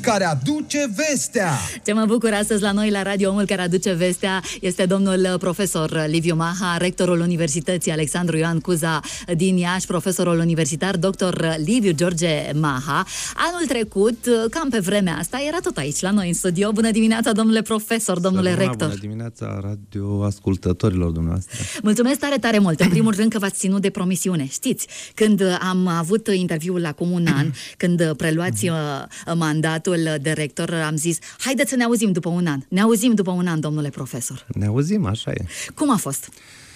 care aduce vestea. Ce mă bucur astăzi la noi la radio, omul care aduce vestea este domnul profesor Liviu Maha, rectorul Universității Alexandru Ioan Cuza din Iași, profesorul universitar dr. Liviu George Maha. Anul trecut, cam pe vremea asta, era tot aici la noi în studio. Bună dimineața, domnule profesor, domnule rector. Bună dimineața radioascultătorilor dumneavoastră. Mulțumesc tare, tare mult. În primul rând că v-ați ținut de promisiune. Știți, când am avut interviul acum un an, când preluați mandatul de rector, am zis, haideți să ne auzim după un an. Ne auzim după un an, domnule profesor. Ne auzim, așa e. Cum a fost?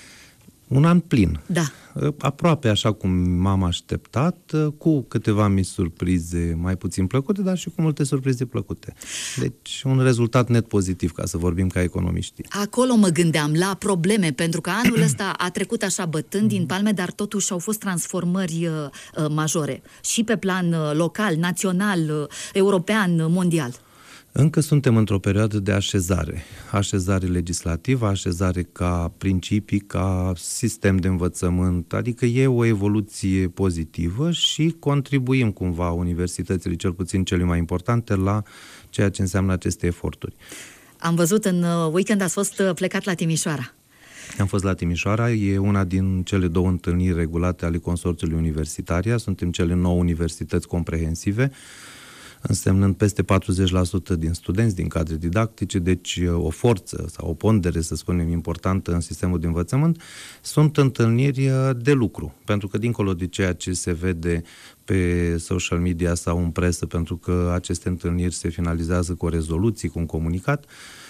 Un an plin. Da. Aproape așa cum m-am așteptat, cu câteva mici surprize mai puțin plăcute, dar și cu multe surprize plăcute. Deci un rezultat net pozitiv, ca să vorbim ca economiștii. Acolo mă gândeam, la probleme, pentru că anul ăsta a trecut așa bătând din palme, dar totuși au fost transformări majore. Și pe plan local, național, european, mondial. Încă suntem într-o perioadă de așezare. Așezare legislativă, așezare ca principii, ca sistem de învățământ, adică e o evoluție pozitivă și contribuim cumva universitățile, cel puțin cele mai importante, la ceea ce înseamnă aceste eforturi. Am văzut în weekend ați fost plecat la Timișoara. Am fost la Timișoara, e una din cele 2 întâlniri regulate ale Consorțiului Universitaria, suntem cele 9 universități comprehensive, însemnând peste 40% din studenți, din cadre didactice, deci o forță sau o pondere, să spunem, importantă în sistemul de învățământ. Sunt întâlniri de lucru, pentru că dincolo de ceea ce se vede pe social media sau în presă, pentru că aceste întâlniri se finalizează cu o rezoluție, cu un comunicat,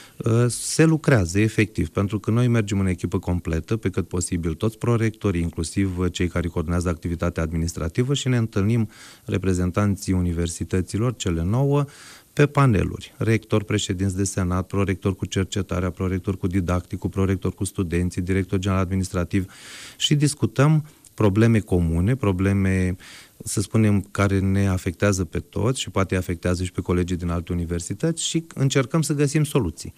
se lucrează efectiv, pentru că noi mergem în echipă completă, pe cât posibil toți prorectorii, inclusiv cei care coordonează activitatea administrativă, și ne întâlnim reprezentanții universităților, cele 9, pe paneluri. Rector, președinți de senat, prorector cu cercetarea, prorector cu didacticul, prorector cu studenții, director general administrativ și discutăm probleme comune, probleme, să spunem, care ne afectează pe toți și poate afectează și pe colegii din alte universități și încercăm să găsim soluții.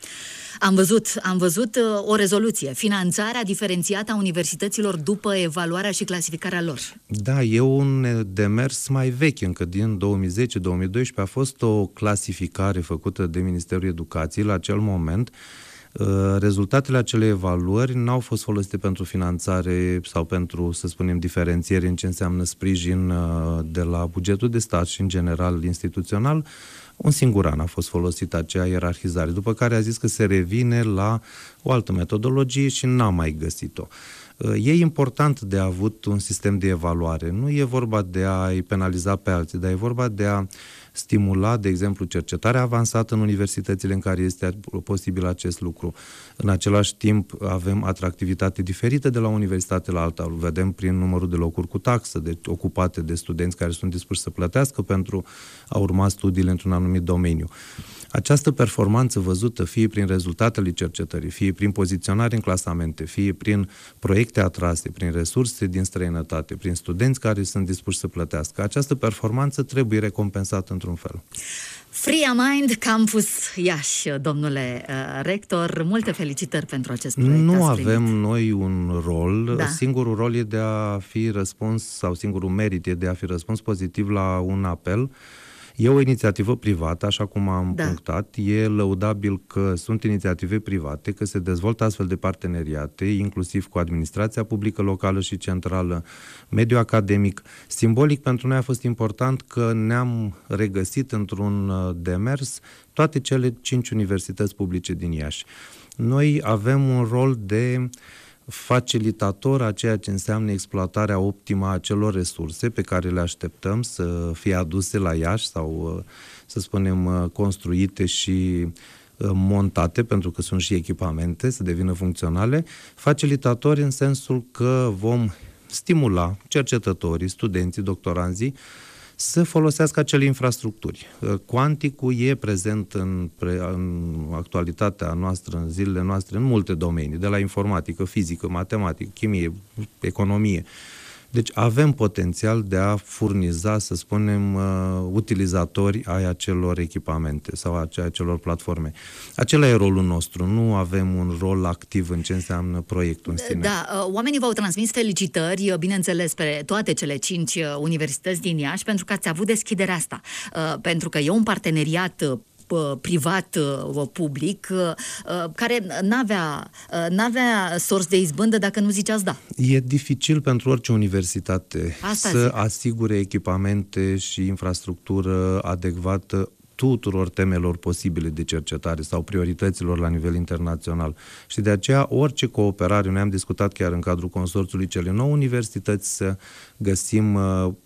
Am văzut o rezoluție, finanțarea diferențiată a universităților după evaluarea și clasificarea lor. Da, e un demers mai vechi, încă din 2010-2012 a fost o clasificare făcută de Ministerul Educației la acel moment. Rezultatele acelei evaluări n-au fost folosite pentru finanțare sau pentru, să spunem, diferențiere în ce înseamnă sprijin de la bugetul de stat și în general instituțional. Un singur an a fost folosită acea ierarhizare, după care a zis că se revine la o altă metodologie și n-a mai găsit-o. E important de a avut un sistem de evaluare. Nu e vorba de a-i penaliza pe alții, dar e vorba de a stimula, de exemplu, cercetarea avansată în universitățile în care este posibil acest lucru. În același timp avem atractivitate diferită de la universitate la alta. O vedem prin numărul de locuri cu taxă, ocupate de studenți care sunt dispuși să plătească pentru a urma studiile într-un anumit domeniu. Această performanță văzută fie prin rezultatele cercetării, fie prin poziționare în clasamente, fie prin proiecte atrase, prin resurse din străinătate, prin studenți care sunt dispuși să plătească, această performanță trebuie recompensată într-un fel. Free Mind Campus Iași, domnule rector, multe felicitări pentru acest proiect. Nu avem noi un rol, da. Singurul rol e de a fi răspuns, sau singurul merit e de a fi răspuns pozitiv la un apel. E o inițiativă privată, așa cum am punctat, e lăudabil că sunt inițiative private, că se dezvoltă astfel de parteneriate, inclusiv cu administrația publică locală și centrală, mediul academic. Simbolic pentru noi a fost important că ne-am regăsit într-un demers toate cele 5 universități publice din Iași. Noi avem un rol de facilitator a ceea ce înseamnă exploatarea optimă a acelor resurse pe care le așteptăm să fie aduse la Iași sau, să spunem, construite și montate, pentru că sunt și echipamente, să devină funcționale, facilitatori în sensul că vom stimula cercetătorii, studenții, doctoranzii să folosească acele infrastructuri. Cuanticul e prezent în actualitatea noastră, în zilele noastre, în multe domenii, de la informatică, fizică, matematică, chimie, economie. Deci avem potențial de a furniza, să spunem, utilizatori ai acelor echipamente sau ai acelor platforme. Acela e rolul nostru, nu avem un rol activ în ce înseamnă proiectul în sine. Da, oamenii v-au transmis felicitări, bineînțeles, pe toate cele 5 universități din Iași, pentru că ați avut deschiderea asta, pentru că e un parteneriat privat-public care n-avea sorți de izbândă dacă nu ziceați da. E dificil pentru orice universitate să asigure echipamente și infrastructură adecvată tuturor temelor posibile de cercetare sau priorităților la nivel internațional. Și de aceea orice cooperare, noi am discutat chiar în cadrul consorțiului cele 9 universități să găsim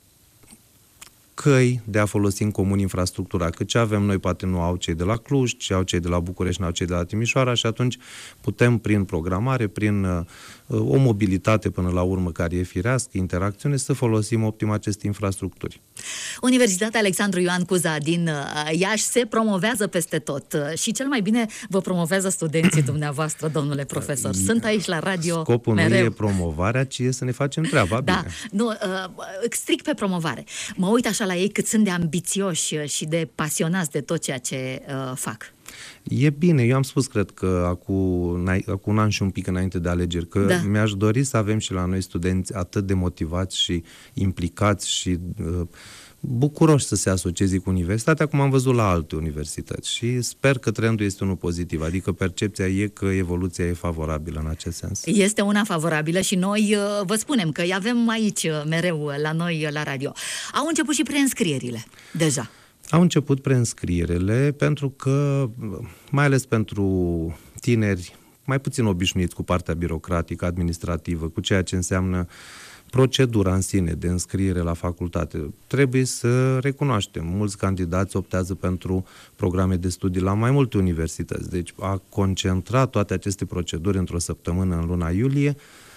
căi de a folosi în comun infrastructura. Că ce avem noi poate nu au cei de la Cluj, ce au cei de la București, nu au cei de la Timișoara și atunci putem prin programare, prin o mobilitate până la urmă care e firească, interacțiune, să folosim optim aceste infrastructuri. Universitatea Alexandru Ioan Cuza din Iași se promovează peste tot și cel mai bine vă promovează studenții dumneavoastră, domnule profesor. Sunt aici la radio Scopul mereu. nu e promovarea, ci e să ne facem treaba bine. Nu, strict pe promovare. Mă uit așa la ei cât sunt de ambițioși și de pasionați de tot ceea ce fac. E bine, eu am spus, cred că acum un an și un pic înainte de alegeri, că mi-aș dori să avem și la noi studenți atât de motivați și implicați și bucuroși să se asocieze cu universitatea, cum am văzut la alte universități. Și sper că trendul este unul pozitiv, adică percepția e că evoluția e favorabilă în acest sens. Este una favorabilă și noi vă spunem că îi avem aici mereu la noi la radio. Au început și preînscrierile deja. Au început preînscrierile pentru că, mai ales pentru tineri mai puțin obișnuiți cu partea birocratică, administrativă, cu ceea ce înseamnă procedura în sine de înscriere la facultate. Trebuie să recunoaștem, mulți candidați optează pentru programe de studii la mai multe universități. Deci a concentra toate aceste proceduri într-o săptămână în luna iulie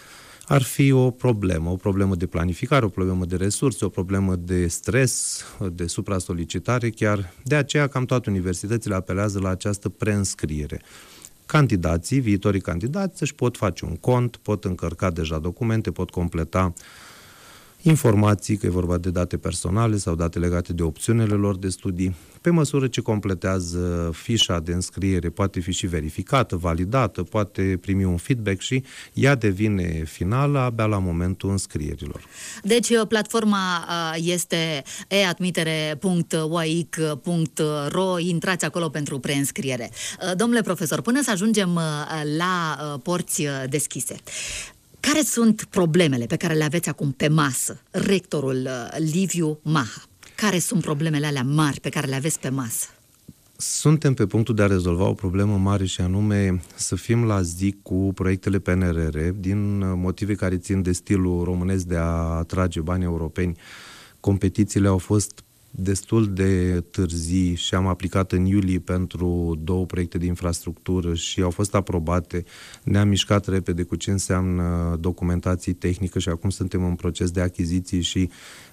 ar fi o problemă de planificare, o problemă de resurse, o problemă de stres, de supra-solicitare chiar. De aceea cam toate universitățile apelează la această preînscriere. Candidații, viitorii candidați, își pot face un cont, pot încărca deja documente, pot completa informații, că e vorba de date personale sau date legate de opțiunile lor de studii. Pe măsură ce completează fișa de înscriere, poate fi și verificată, validată, poate primi un feedback și ea devine finală abia la momentul înscrierilor. Deci platforma este eadmitere.uaic.ro, intrați acolo pentru preînscriere. Domnule profesor, până să ajungem la porți deschise, care sunt problemele pe care le aveți acum pe masă, rectorul Liviu Maha? Care sunt problemele alea mari pe care le aveți pe masă? Suntem pe punctul de a rezolva o problemă mare și anume să fim la zi cu proiectele PNRR din motive care țin de stilul românesc de a atrage bani europeni. Competițiile au fost destul de târzii și am aplicat în iulie pentru 2 proiecte de infrastructură și au fost aprobate. Ne-am mișcat repede cu ce înseamnă documentații tehnică și acum suntem în proces de achiziții și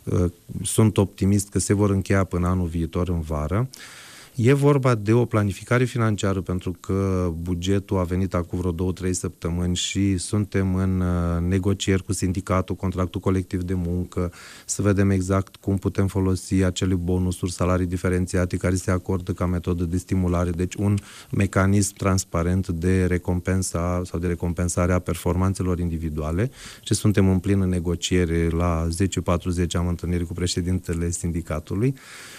sunt optimist că se vor încheia până anul viitor în vară. E vorba de o planificare financiară pentru că bugetul a venit acum vreo 2-3 săptămâni și suntem în negocieri cu sindicatul, contractul colectiv de muncă, să vedem exact cum putem folosi acele bonusuri, salarii diferențiate care se acordă ca metodă de stimulare, deci un mecanism transparent de recompensa sau de recompensare a performanțelor individuale și suntem în plină negociere. La 10:40 am întâlniri cu președintele sindicatului.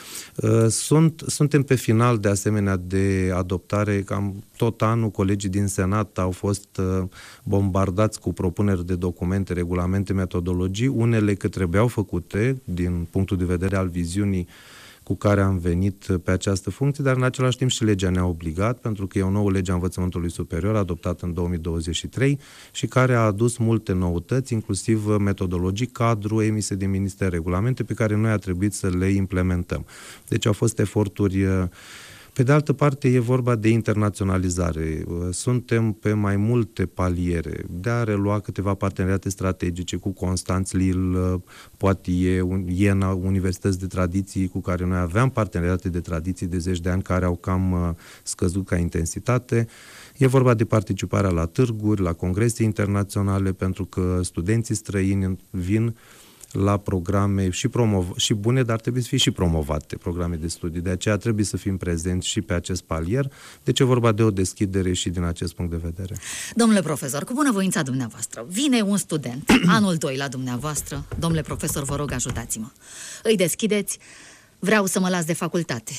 Suntem pe final de asemenea de adoptare, cam tot anul colegii din Senat au fost bombardați cu propuneri de documente, regulamente, metodologii, unele că trebuiau făcute din punctul de vedere al viziunii cu care am venit pe această funcție, dar în același timp și legea ne-a obligat, pentru că e o nouă lege a învățământului superior adoptată în 2023 și care a adus multe noutăți, inclusiv metodologii cadru emise de minister, regulamente pe care noi a trebuit să le implementăm. Deci au fost eforturi. Pe de altă parte, e vorba de internaționalizare. Suntem pe mai multe paliere de a relua câteva parteneriate strategice cu Constanț, Lille, Poitiers, Iena, universități de tradiții cu care noi aveam parteneriate de tradiții de 10 de ani care au cam scăzut ca intensitate. E vorba de participarea la târguri, la congrese internaționale, pentru că studenții străini vin la programe și bune, dar trebuie să fie și promovate programe de studii. De aceea trebuie să fim prezenți și pe acest palier. Deci e vorba de o deschidere și din acest punct de vedere. Domnule profesor, cu bunăvoința dumneavoastră, vine un student, anul 2 la dumneavoastră. Domnule profesor, vă rog, ajutați-mă. Îi deschideți, vreau să mă las de facultate.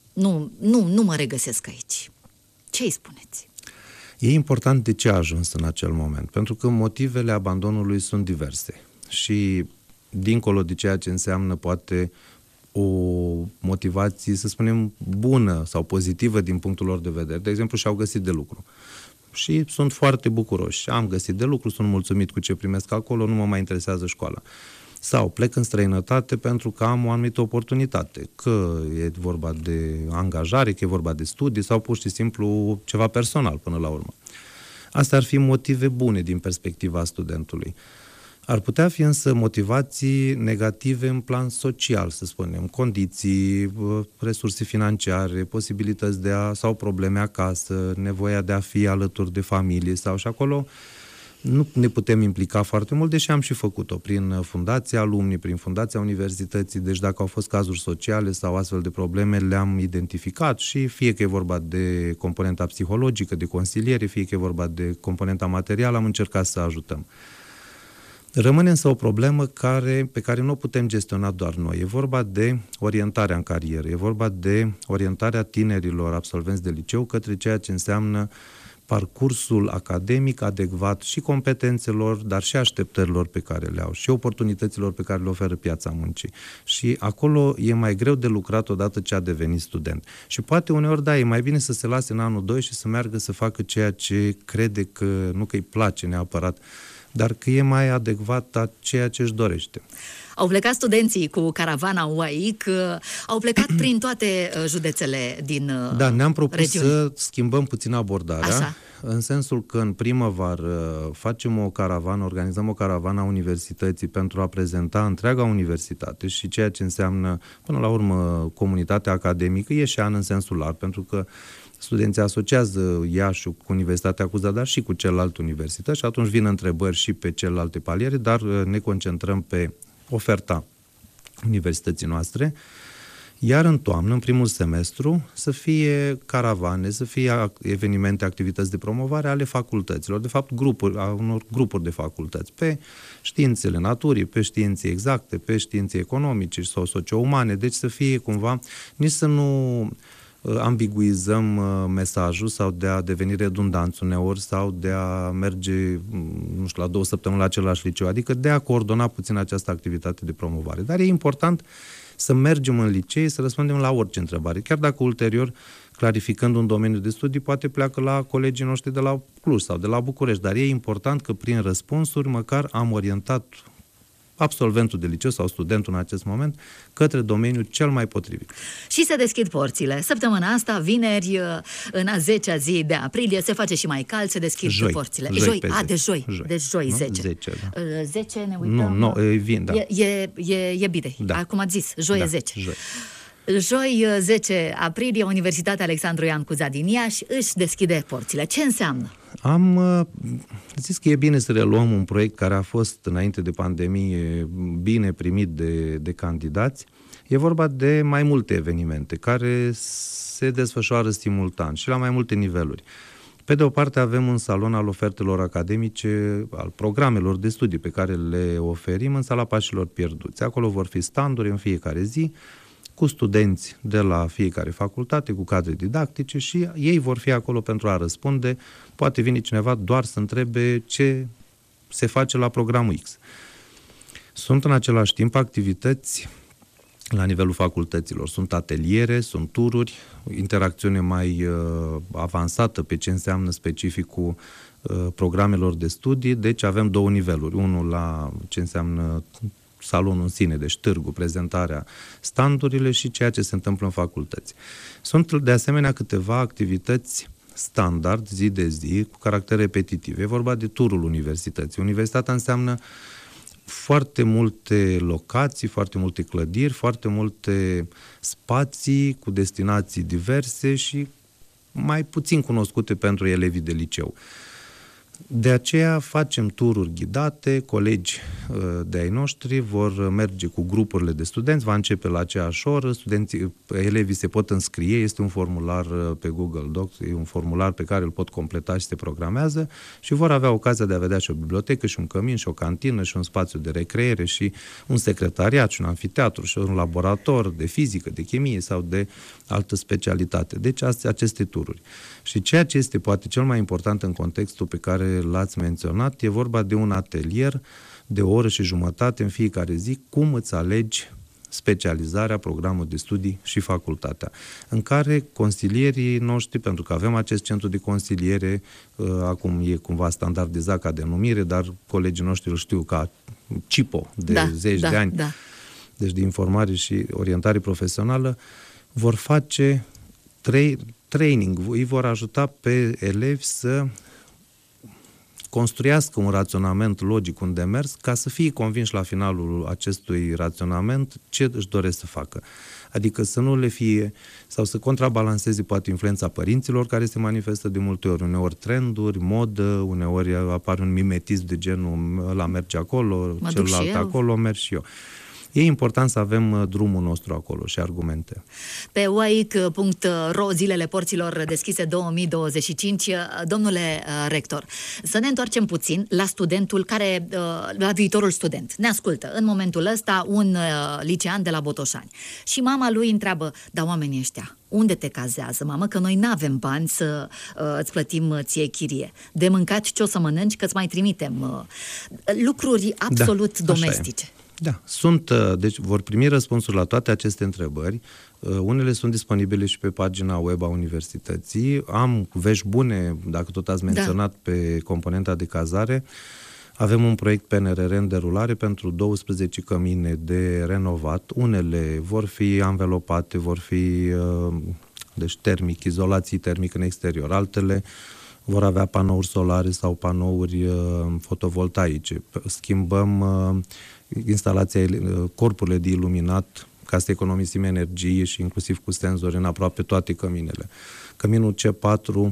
Nu mă regăsesc aici. Ce îi spuneți? E important de ce a ajuns în acel moment, pentru că motivele abandonului sunt diverse și dincolo de ceea ce înseamnă poate o motivație, să spunem, bună sau pozitivă din punctul lor de vedere. De exemplu, și-au găsit de lucru și sunt foarte bucuroși. Am găsit de lucru, sunt mulțumit cu ce primesc acolo, nu mă mai interesează școala. Sau plec în străinătate pentru că am o anumită oportunitate, că e vorba de angajare, că e vorba de studii sau pur și simplu ceva personal până la urmă. Astea ar fi motive bune din perspectiva studentului. Ar putea fi însă motivații negative în plan social, să spunem, condiții, resurse financiare, posibilități sau probleme acasă, nevoia de a fi alături de familie sau și acolo. Nu ne putem implica foarte mult, deși am și făcut-o prin Fundația Alumni, prin Fundația Universității, deci dacă au fost cazuri sociale sau astfel de probleme, le-am identificat și fie că e vorba de componenta psihologică, de consiliere, fie că e vorba de componenta materială, am încercat să ajutăm. Rămâne însă o problemă pe care nu o putem gestiona doar noi. E vorba de orientarea în carieră, e vorba de orientarea tinerilor absolvenți de liceu către ceea ce înseamnă parcursul academic adecvat și competențelor, dar și așteptărilor pe care le au și oportunităților pe care le oferă piața muncii. Și acolo e mai greu de lucrat odată ce a devenit student. Și poate uneori, da, e mai bine să se lase în anul 2 și să meargă să facă ceea ce crede că nu că îi place neapărat, dar că e mai adecvat a ceea ce își dorește. Au plecat studenții cu caravana UAIC, au plecat prin toate județele din Da, ne-am propus regiune. să schimbăm puțin abordarea, Așa. în sensul că în primăvară facem o caravană, organizăm o caravană a universității pentru a prezenta întreaga universitate și ceea ce înseamnă, până la urmă, comunitatea academică, e și an în sensul larg, pentru că studenții asociază Iașiul cu Universitatea Cuza, dar și cu celelalte universități și atunci vin întrebări și pe celelalte paliere, dar ne concentrăm pe oferta universității noastre, iar în toamnă, în primul semestru, să fie caravane, să fie evenimente, activități de promovare ale facultăților, de fapt unor grupuri de facultăți, pe științele naturii, pe științe exacte, pe științe economice sau socio-umane, deci să fie cumva, nici să nu ambiguizăm mesajul sau de a deveni redundanți uneori sau de a merge, nu știu, la 2 săptămâni la același liceu, adică de a coordona puțin această activitate de promovare. Dar e important să mergem în licee, să răspundem la orice întrebare, chiar dacă ulterior, clarificând un domeniu de studii, poate pleacă la colegii noștri de la Cluj sau de la București, dar e important că prin răspunsuri măcar am orientat absolventul de liceu sau studentul în acest moment către domeniul cel mai potrivit. Și se deschid porțile. Săptămâna asta, vineri, în a 10-a zi de aprilie, se face și mai cald, se deschid porțile. Joi. De joi, 10. 10, da. 10 ne uităm. Nu, vin, da. E bine. Da. Cum ați zis, joi e 10. Joi. Joi, 10 aprilie, Universitatea Alexandru Ioan Cuza din Iași își deschide porțile. Ce înseamnă? Am zis că e bine să reluăm un proiect care a fost înainte de pandemie bine primit de candidați. E vorba de mai multe evenimente care se desfășoară simultan și la mai multe niveluri. Pe de o parte avem un salon al ofertelor academice, al programelor de studii pe care le oferim în Sala Pașilor Pierduți. Acolo vor fi standuri în fiecare zi, cu studenți de la fiecare facultate, cu cadre didactice și ei vor fi acolo pentru a răspunde. Poate vine cineva doar să întrebe ce se face la programul X. Sunt în același timp activități la nivelul facultăților. Sunt ateliere, sunt tururi, interacțiune mai avansată pe ce înseamnă specificul programelor de studii, deci avem 2 niveluri. Unul la ce înseamnă salonul în sine, deci târgul, prezentarea, standurile și ceea ce se întâmplă în facultăți. Sunt de asemenea câteva activități standard, zi de zi, cu caracter repetitiv. E vorba de turul universității. Universitatea înseamnă foarte multe locații, foarte multe clădiri, foarte multe spații cu destinații diverse și mai puțin cunoscute pentru elevii de liceu. De aceea facem tururi ghidate, colegi de-ai noștri vor merge cu grupurile de studenți, va începe la aceeași oră, elevii se pot înscrie, este un formular pe Google Docs, e un formular pe care îl pot completa și se programează și vor avea ocazia de a vedea și o bibliotecă, și un cămin, și o cantină, și un spațiu de recreere, și un secretariat, și un amfiteatru, și un laborator de fizică, de chimie sau de altă specialitate. Deci aceste tururi. Și ceea ce este poate cel mai important în contextul pe care l-ați menționat, e vorba de un atelier de o oră și jumătate în fiecare zi, cum îți alegi specializarea, programul de studii și facultatea, în care consilierii noștri, pentru că avem acest centru de consiliere, acum e cumva standardizat ca denumire, dar colegii noștri îl știu ca CIPO de zeci de ani, deci de informare și orientare profesională, vor face training, îi vor ajuta pe elevi să construiască un raționament logic, un demers, ca să fie convinși la finalul acestui raționament ce își doresc să facă. Adică să nu le fie, sau să contrabalanceze poate influența părinților, care se manifestă de multe ori, uneori trenduri, modă, uneori apare un mimetism de genul ăla merge acolo, celălalt acolo, merg și eu. E important să avem drumul nostru acolo și argumente. Pe uaic.ro, zilele porților deschise 2025, domnule rector, să ne întoarcem puțin la studentul care, la viitorul student. Ne ascultă în momentul ăsta un licean de la Botoșani și mama lui întreabă, dar oamenii ăștia, unde te cazează, mamă, că noi n-avem bani să îți plătim ție chirie. De mâncat ce o să mănânci, că îți mai trimitem lucruri absolut domestice. Da, deci vor primi răspunsuri la toate aceste întrebări. Unele sunt disponibile și pe pagina web a universității. Am vești bune, dacă tot ați menționat, pe componenta de cazare. Avem un proiect PNRR în derulare pentru 12 cămine de renovat. Unele vor fi anvelopate, vor fi deci termic, izolații termic în exterior. Altele vor avea panouri solare sau panouri fotovoltaice. Schimbăm corpurile de iluminat ca să economisim energie și inclusiv cu senzori în aproape toate căminele. Căminul C4,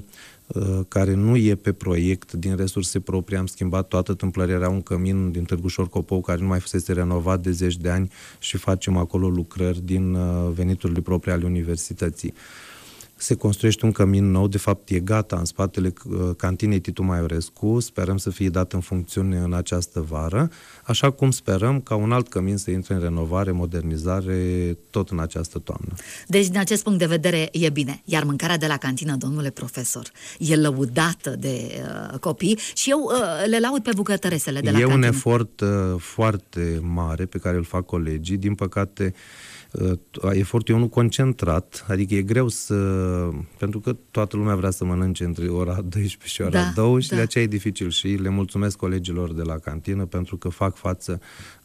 care nu e pe proiect, din resurse proprii, am schimbat toată tâmplăria, era un cămin din Târgușor Copou care nu mai fusese renovat de zeci de ani și facem acolo lucrări din veniturile proprii ale universității. Se construiește un cămin nou, de fapt e gata în spatele cantinei Titu Maiorescu, sperăm să fie dat în funcțiune în această vară, așa cum sperăm ca un alt cămin să intre în renovare, modernizare, tot în această toamnă. Deci, din acest punct de vedere, e bine. Iar mâncarea de la cantină, domnule profesor, e lăudată de copii și eu le laud pe bucătăresele de la cantină. E un efort foarte mare pe care îl fac colegii, din păcate efortul e unul concentrat, adică e greu pentru că toată lumea vrea să mănânce între ora 12 și ora 2 și de aceea e dificil și le mulțumesc colegilor de la cantină pentru că fac față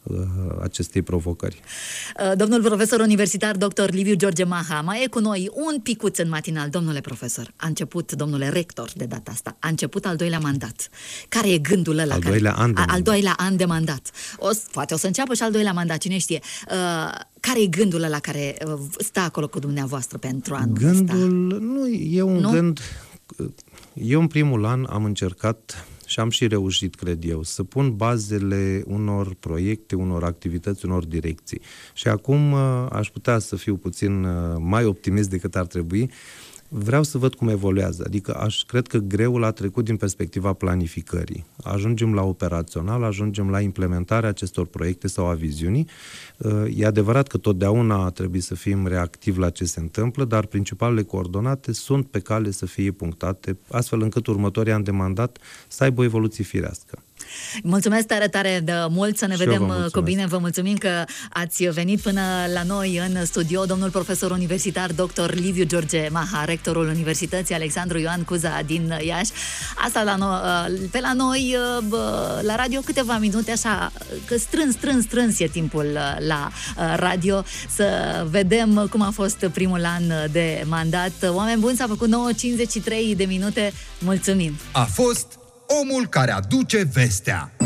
acestei provocări. Domnul profesor universitar dr. Liviu George Maha mai e cu noi un picuț în matinal. Domnule profesor, a început, domnule rector de data asta, a început al doilea mandat. Care e gândul ăla? Al doilea an de mandat. Poate o să înceapă și al doilea mandat, cine știe. Care e gândul ăla care stă acolo cu dumneavoastră pentru anul ăsta? Gândul nu e un gând. Eu în primul an am încercat și am și reușit, cred eu, să pun bazele unor proiecte, unor activități, unor direcții. Și acum aș putea să fiu puțin mai optimist decât ar trebui. Vreau să văd cum evoluează. Adică cred că greul a trecut din perspectiva planificării. Ajungem la operațional, ajungem la implementarea acestor proiecte sau a viziunii. E adevărat că totdeauna trebuie să fim reactivi la ce se întâmplă, dar principalele coordonate sunt pe cale să fie punctate, astfel încât următorii ani de mandat să aibă o evoluție firească. Mulțumesc tare, tare de mult, să ne vedem cu bine. Vă mulțumim că ați venit până la noi în studio. Domnul profesor universitar dr. Liviu George Maha, rectorul Universității Alexandru Ioan Cuza din Iași. Asta pe la noi, la radio, câteva minute, așa, că strâns e timpul la radio, să vedem cum a fost primul an de mandat. Oameni buni, s-a făcut 9:53 de minute. Mulțumim! A fost Omul care aduce vestea.